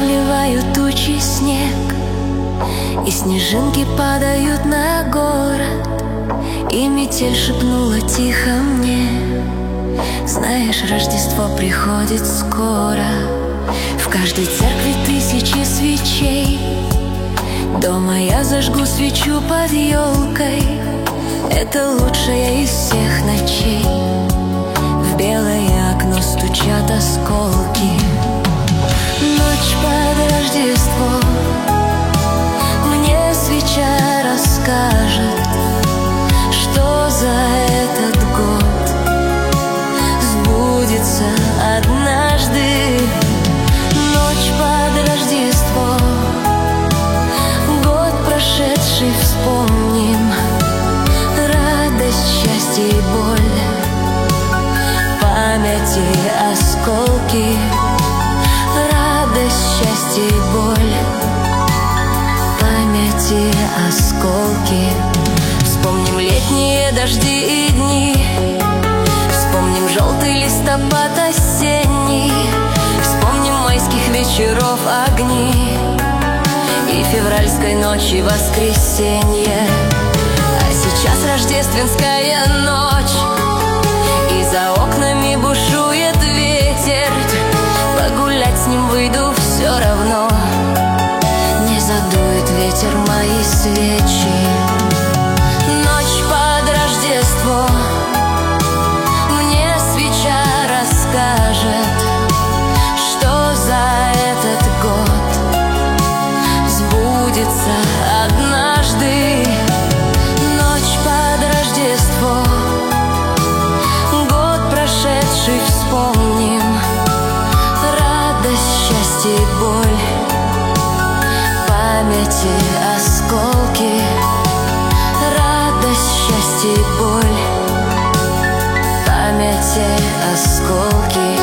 заливают тучи снег, и снежинки падают на город, и метель шепнула тихо мне: знаешь, Рождество приходит скоро. В каждой церкви тысячи свечей, дома я зажгу свечу под елкой. Это лучшая из всех ночей. В белое окно стучат осколки. Ночь под Рождество, мне свеча расскажет, что за этот год сбудется однажды. Ночь под Рождество, год прошедший вспомним, радость, счастье и боль, память и осколки. Радость, счастье и боль, память и осколки. Вспомним летние дожди и дни, вспомним желтый листопад осенний, вспомним майских вечеров огни и февральской ночи воскресенье. А сейчас рождественская ночь, и за окнами бушует ветер. Погулять с ним выйду все равно, не задует ветер мои свечи. Ночь под Рождество, мне свеча расскажет, что за этот год сбудется однажды. Ночь под Рождество, год прошедший вспомним, радость, счастье и боль, память и осколки. Радость, счастье и боль, память и осколки.